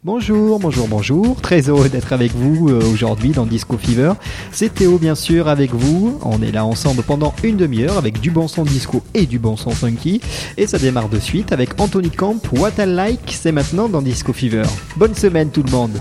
Bonjour, très heureux d'être avec vous aujourd'hui dans Disco Fever. C'est Théo bien sûr avec vous, on est là ensemble pendant une demi-heure avec du bon son disco et du bon son funky. Et ça démarre de suite avec Anthony Camp, What I Like, c'est maintenant dans Disco Fever. Bonne semaine tout le monde.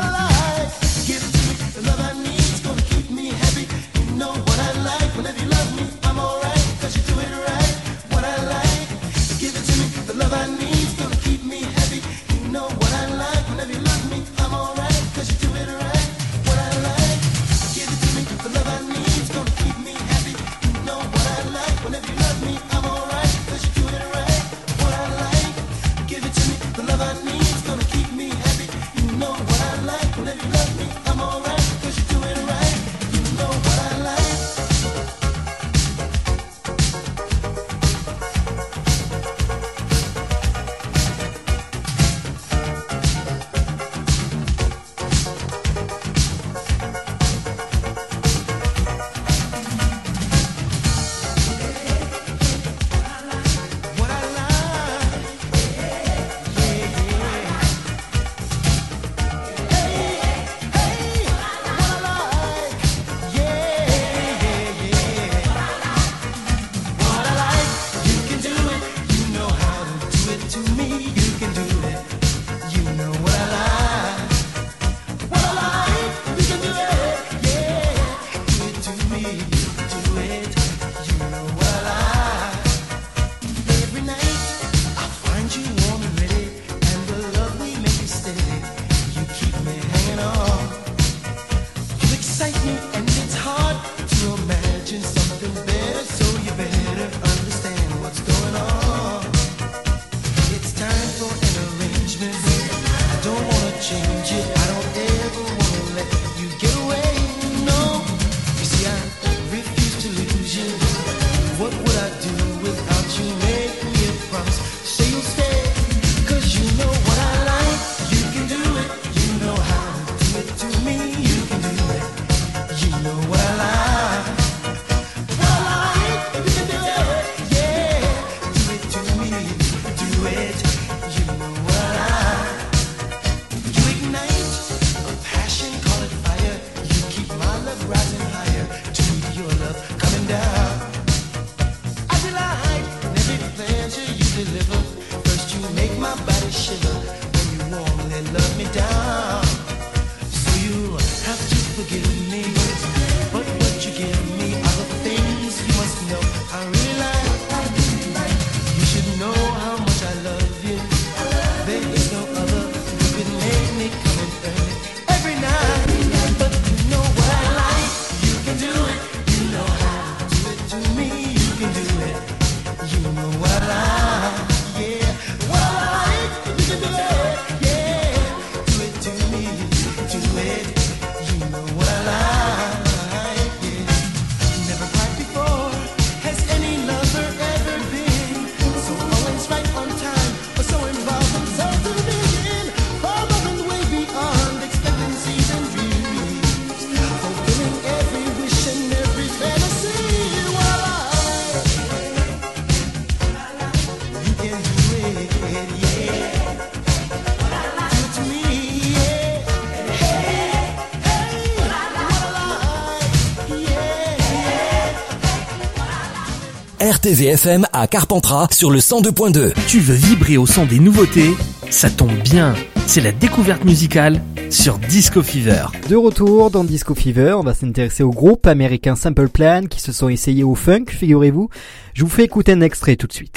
RTVFM à Carpentras sur le 102.2. Tu veux vibrer au son des nouveautés? Ça tombe bien, c'est la découverte musicale sur Disco Fever. De retour dans Disco Fever, on va s'intéresser au groupe américain Simple Plan qui se sont essayés au funk, figurez-vous. Je vous fais écouter un extrait tout de suite.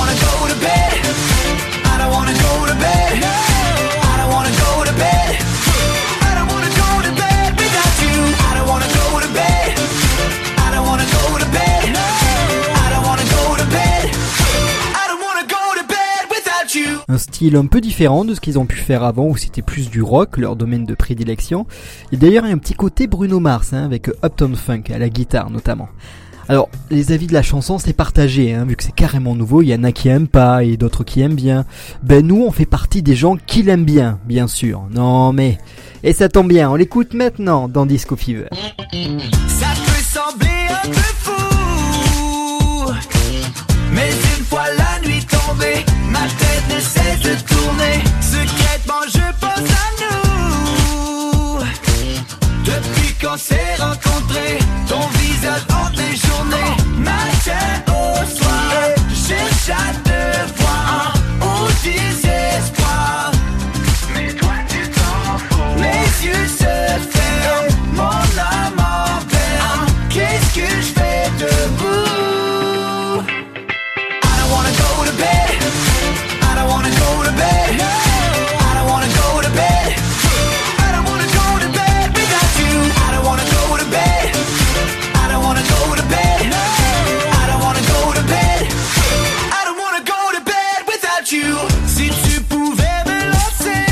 Un style un peu différent de ce qu'ils ont pu faire avant où c'était plus du rock, leur domaine de prédilection. Et d'ailleurs il y a un petit côté Bruno Mars avec Uptown Funk à la guitare notamment. Alors les avis de la chanson c'est partagé vu que c'est carrément nouveau, il y en a qui aiment pas et d'autres qui aiment bien. Nous on fait partie des gens qui l'aiment bien sûr. Non mais... Et ça tombe bien, on l'écoute maintenant dans Disco Fever. Ça peut sembler un peu fou, mais une fois la nuit tombée, ma tête ne cesse de tourner. Secrètement je pense à on s'est rencontrés, ton visage entre les journées, matin au soir, je cherche à te voir, au désespoir. Mais toi tu t'en fous. Mes yeux se ferment, mon âme en peine. Qu'est-ce que je fais debout? I don't wanna go to bed, I don't wanna go to bed, I don't wanna go to bed, I don't wanna go to bed without you. I don't wanna go to bed, I don't wanna go to bed, I don't wanna go to bed, I don't wanna go to bed without you. Si tu pouvais me lancer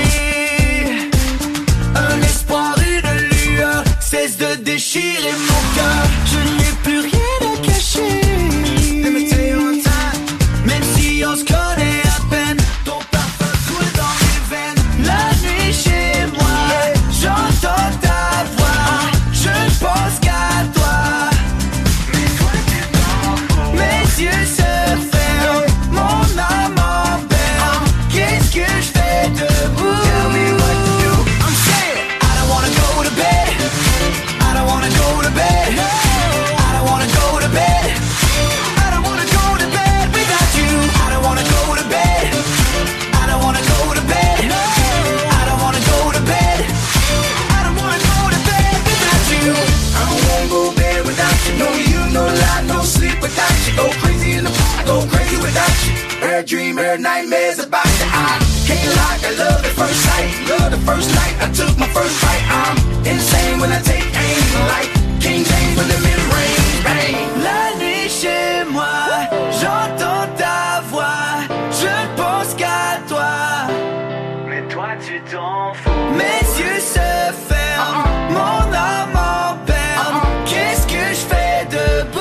un espoir, une lueur, cesse de déchirer mon cœur. Je n'ai plus rien à cacher. Let me tell you one time, même si on se connaît à peine, ton parfum coule dans mes veines. La nuit chez moi, j'entends ta voix, je pense qu'à toi. Mais toi tu t'en fous. Mes yeux se ferment, mon âme en peine. Qu'est-ce que je fais debout? Tell me what to do. I'm saying I don't wanna go to bed, I don't wanna go to bed, I don't wanna go to bed, I don't wanna go to bed without you. I don't wanna go to bed, I don't wanna go to bed, I don't wanna go to bed, I don't wanna go to bed without you. I don't wanna go to bed without you. No you, no lie, no sleep without you. Go crazy in the I go crazy without you. Every dream, every nightmares about you. I can't lie, I love at first sight. Love the first night I took my first bite. I'm insane when I take aim, like King James when the mid-range bang. La nuit chez moi, j'entends ta voix, je pense qu'à toi. Mais toi tu t'en fous. Mes yeux se ferment, mon âme en peine. Qu'est-ce que je fais debout?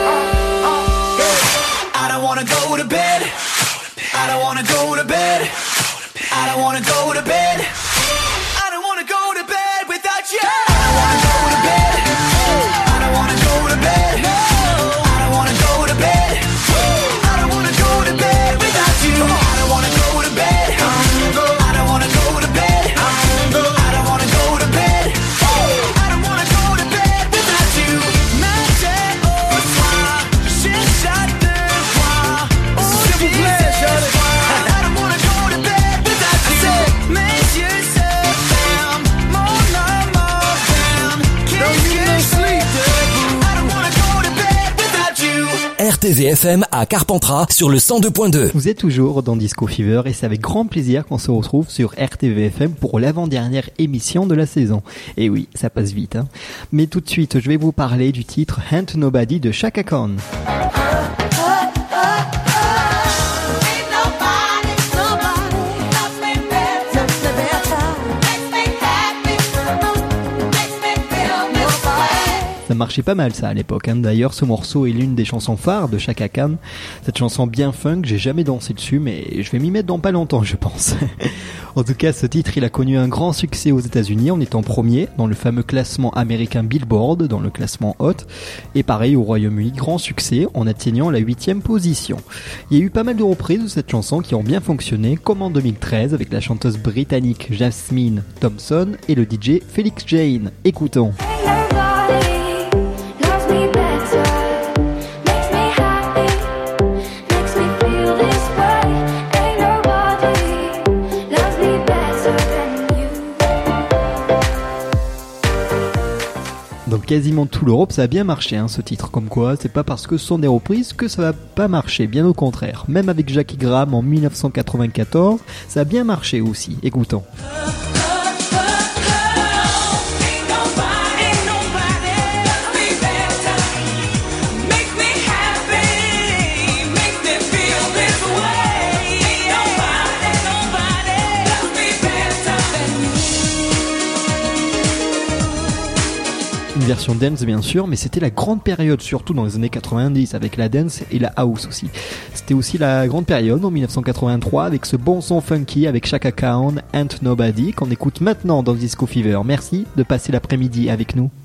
I don't wanna go to bed, I don't wanna go to bed, I don't wanna go to bed, I don't wanna go to bed without you. I don't wanna go to bed, I don't wanna go to bed, I don't wanna go to bed, I don't wanna go to bed without you. I don't wanna go to bed, I don't wanna go to bed, I don't wanna go to bed, I don't wanna go to bed without you. Matin au soir, je cherche à te voir, au désespoir. I don't wanna go to bed without you. Mes yeux se ferment, mon âme en peine. Qu'est-ce que je fais debout? I don't wanna go to bed without you. RTVFM à Carpentras sur le 102.2. Vous êtes toujours dans Disco Fever et c'est avec grand plaisir qu'on se retrouve sur RTVFM pour l'avant-dernière émission de la saison. Et oui, ça passe vite, hein. Mais tout de suite, je vais vous parler du titre Ain't Nobody de Chaka Khan. Ça marchait pas mal ça à l'époque, hein. D'ailleurs ce morceau est l'une des chansons phares de Chaka Khan. Cette chanson bien funk, j'ai jamais dansé dessus mais je vais m'y mettre dans pas longtemps je pense. En tout cas ce titre il a connu un grand succès aux États-Unis en étant premier dans le fameux classement américain Billboard, dans le classement Hot, et pareil au Royaume-Uni, grand succès en atteignant la 8e position. Il y a eu pas mal de reprises de cette chanson qui ont bien fonctionné, comme en 2013 avec la chanteuse britannique Jasmine Thompson et le DJ Felix Jane. Écoutons. Dans quasiment tout l'Europe, ça a bien marché, hein, ce titre. Comme quoi, c'est pas parce que ce sont des reprises que ça va pas marcher, bien au contraire. Même avec Jackie Graham en 1994, ça a bien marché aussi. Écoutons. Une version dance bien sûr, mais c'était la grande période, surtout dans les années 90 avec la dance et la house aussi. C'était aussi la grande période en 1983 avec ce bon son funky avec Chaka Khan, Ain't Nobody, qu'on écoute maintenant dans Disco Fever. Merci de passer l'après-midi avec nous.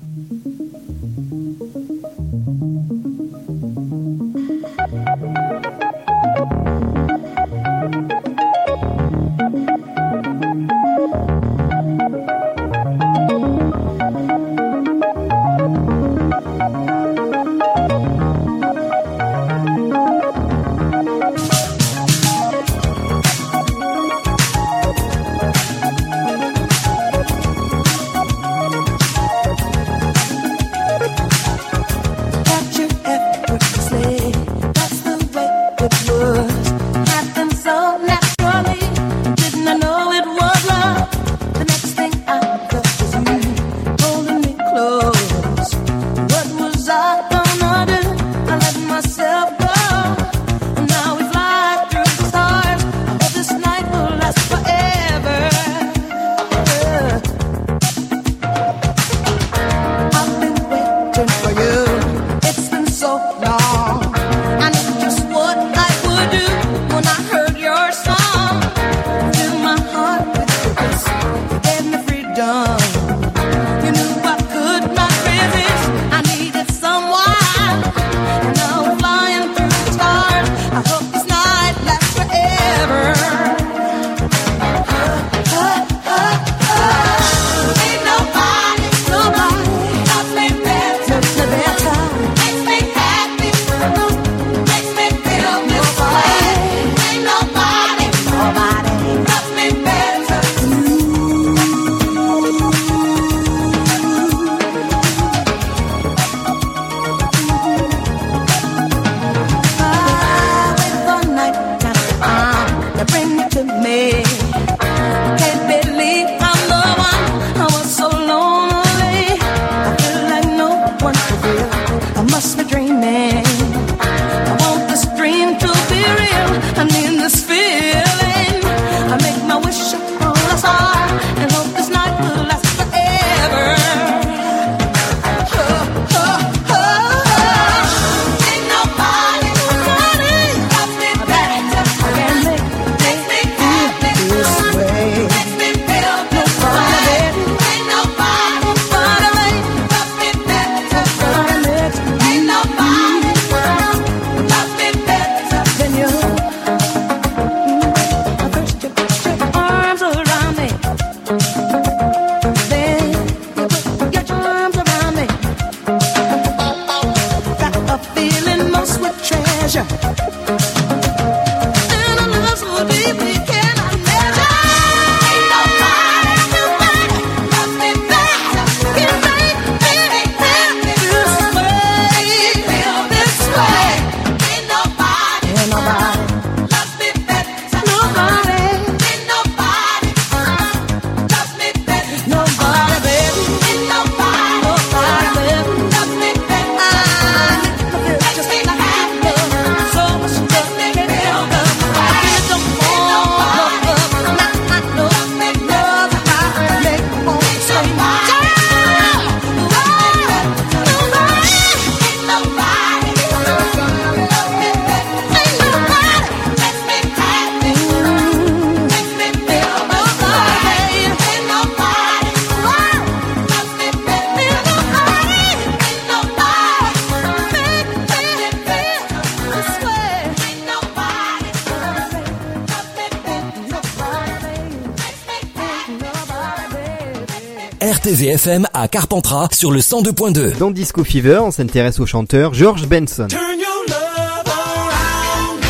RTVFM à Carpentras sur le 102.2. Dans Disco Fever, on s'intéresse au chanteur George Benson. Turn your love around.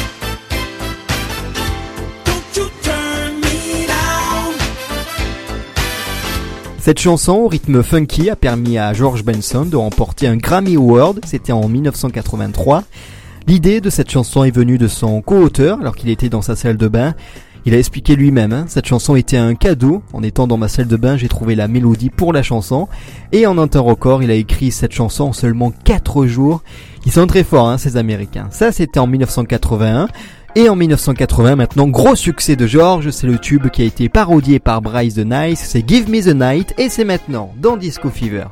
Don't you turn me down. Cette chanson au rythme funky a permis à George Benson de remporter un Grammy Award, c'était en 1983. L'idée de cette chanson est venue de son co-auteur alors qu'il était dans sa salle de bain. Il a expliqué lui-même, cette chanson était un cadeau. En étant dans ma salle de bain, j'ai trouvé la mélodie pour la chanson. Et en un temps record, il a écrit cette chanson en seulement 4 jours. Ils sont très forts, ces Américains. Ça, c'était en 1981. Et en 1980, maintenant, gros succès de George, c'est le tube qui a été parodié par Bryce the Nice, c'est Give Me the Night, et c'est maintenant, dans Disco Fever.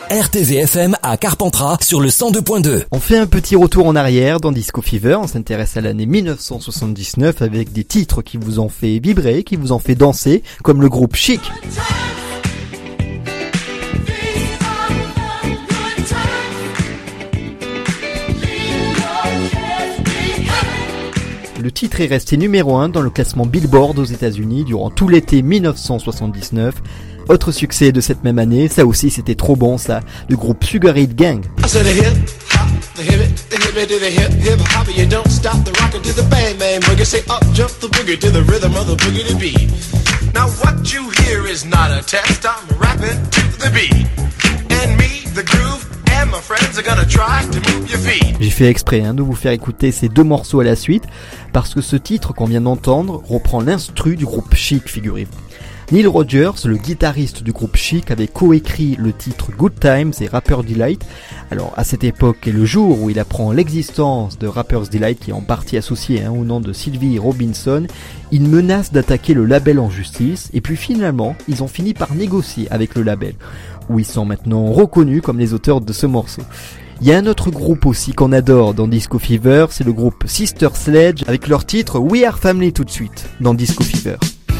RTVFM à Carpentras sur le 102.2. On fait un petit retour en arrière dans Disco Fever, on s'intéresse à l'année 1979 avec des titres qui vous ont fait vibrer, qui vous ont fait danser, comme le groupe Chic. Le titre est resté numéro 1 dans le classement Billboard aux États-Unis durant tout l'été 1979. Autre succès de cette même année, ça aussi c'était trop bon ça, le groupe Sugar Hill Gang. J'ai fait exprès de vous faire écouter ces deux morceaux à la suite, parce que ce titre qu'on vient d'entendre reprend l'instru du groupe Chic, figurez-vous. Neil Rogers, le guitariste du groupe Chic, avait coécrit le titre Good Times et Rapper's Delight. Alors à cette époque est le jour où il apprend l'existence de Rapper's Delight, qui est en partie associé au nom de Sylvie Robinson. Il menace d'attaquer le label en justice, et puis finalement ils ont fini par négocier avec le label, où ils sont maintenant reconnus comme les auteurs de ce morceau. Il y a un autre groupe aussi qu'on adore dans Disco Fever, c'est le groupe Sister Sledge avec leur titre We Are Family tout de suite dans Disco Fever.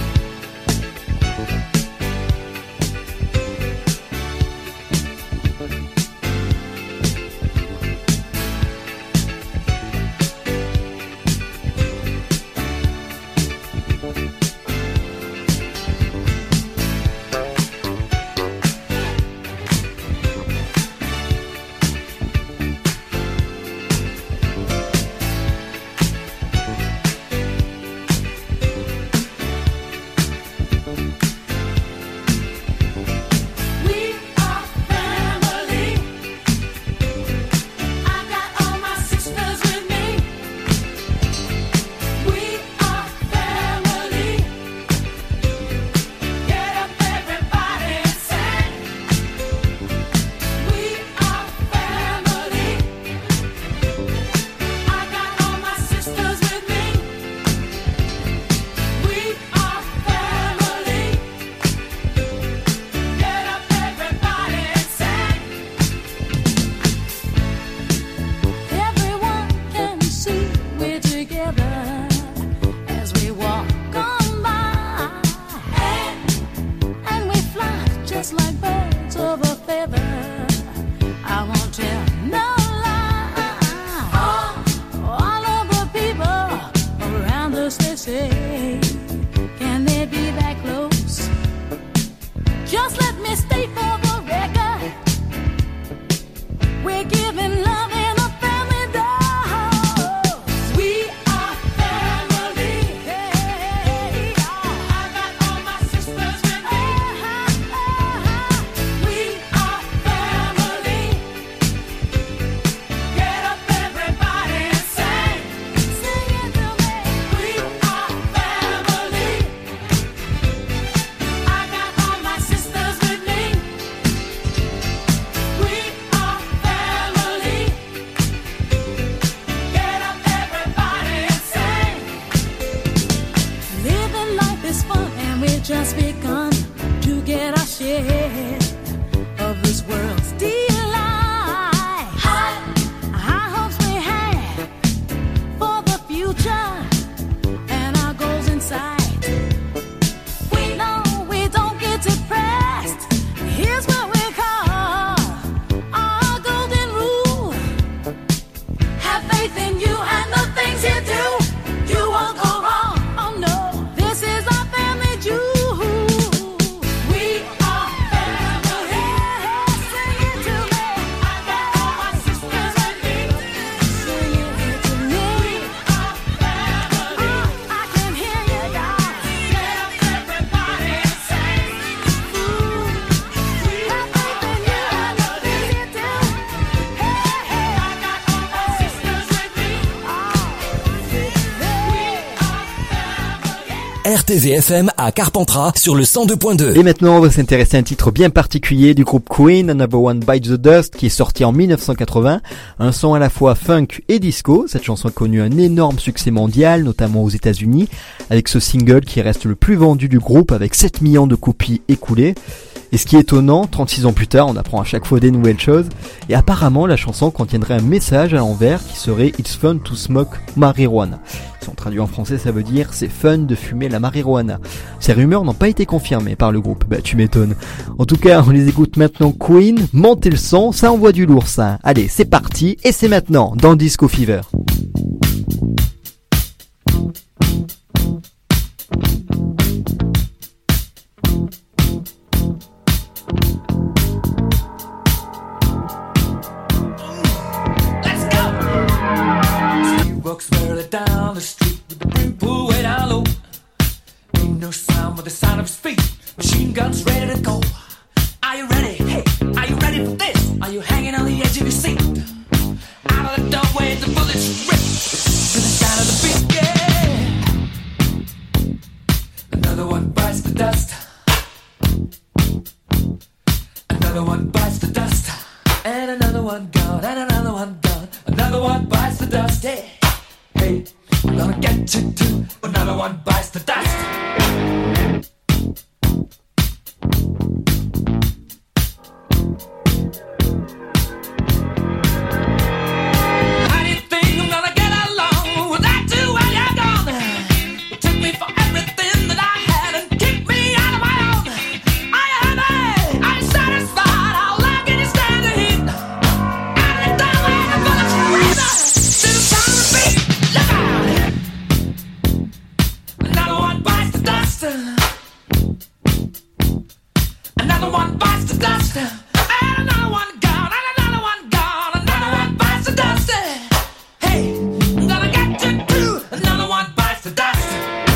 RTVFM à Carpentras sur le 102.2. Et maintenant, on va s'intéresser à un titre bien particulier du groupe Queen, Another One Bites the Dust, qui est sorti en 1980. Un son à la fois funk et disco. Cette chanson a connu un énorme succès mondial, notamment aux États-Unis, avec ce single qui reste le plus vendu du groupe avec 7 millions de copies écoulées. Et ce qui est étonnant, 36 ans plus tard, on apprend à chaque fois des nouvelles choses, et apparemment la chanson contiendrait un message à l'envers qui serait « It's fun to smoke marijuana ». Si on traduit en français, ça veut dire « c'est fun de fumer la marijuana ». Ces rumeurs n'ont pas été confirmées par le groupe, bah tu m'étonnes. En tout cas, on les écoute maintenant Queen, montez le son, ça envoie du lourd ça. Allez, c'est parti, et c'est maintenant dans Disco Fever. Down the street with the brim pulled way down low. Ain't no sound but the sound of his feet. Machine guns ready to go. Are you ready? Hey, are you ready for this? Are you hanging on the edge of your seat? Out of the doorway, the bullets rip to the sound of the beat. Yeah. Another one bites the dust. Another one bites the dust. And another one gone. And another one gone. Another one bites the dust. Yeah. Hey, I'm gonna get you too. Another one bites the dust. How do you think I'm gonna get along without you when you're gone? You took me for everything that I had and kicked me out of my own. Are you happy? Are you satisfied? How long can you stand the heat? Out of the doorway, the bullets rip to the sound of the beat. Look out! Another one bites the dust. Another one bites the dust. And another one gone. And another one gone. Another one bites the dust. Hey, I'm gonna get you too. Another one bites the dust.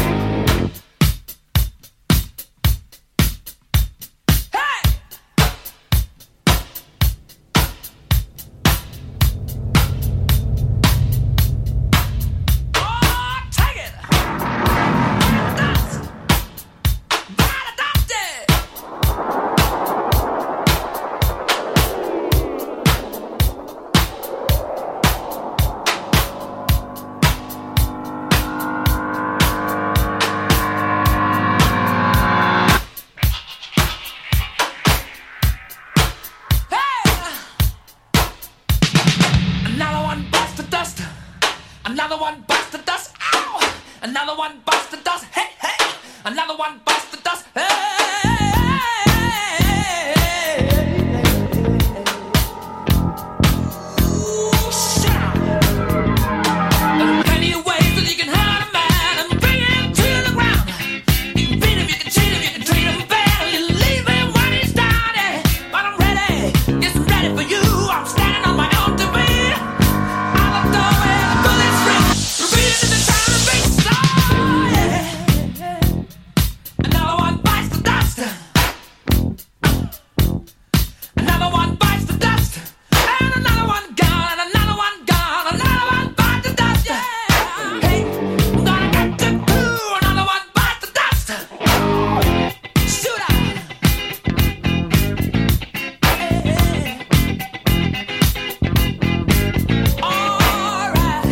Hey! Oh, take it! Dust! Bite the dust, yeah! Hey! Another one bites the dust. Another one bites the dust. Ow! Another one bites the dust. Hey, hey! Another one bites the dust. Hey! Ooh, shut up. There are plenty of ways that you can hurt a man and bring him to the ground. You can beat him, you can cheat him, you can treat him bad, you leave him when he's down. Yeah. But I'm ready, yes, I'm ready for you. I'm standing on my own two feet. Out of the doorway, the bullets rip, repeating to the sound of the beat. Oh, yeah. Another one bites the dust. Another one bites the dust. And another one gone. And another one gone. Another one bites the dust. Yeah. Hey, I'm gonna get you too. Another one bites the dust. Shoot out. All right.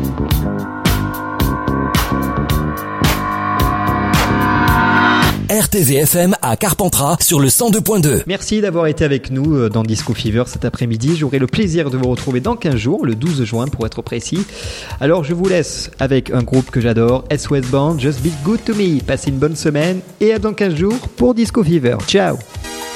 RTVFM à Carpentras sur le 102.2. Merci d'avoir été avec nous dans Disco Fever cet après-midi. J'aurai le plaisir de vous retrouver dans 15 jours, le 12 juin pour être précis. Alors je vous laisse avec un groupe que j'adore, SOS Band, Just Be Good To Me. Passez une bonne semaine et à dans 15 jours pour Disco Fever. Ciao!